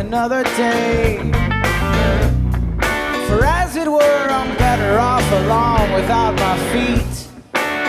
another day. For as it were, I'm better off alone without my feet.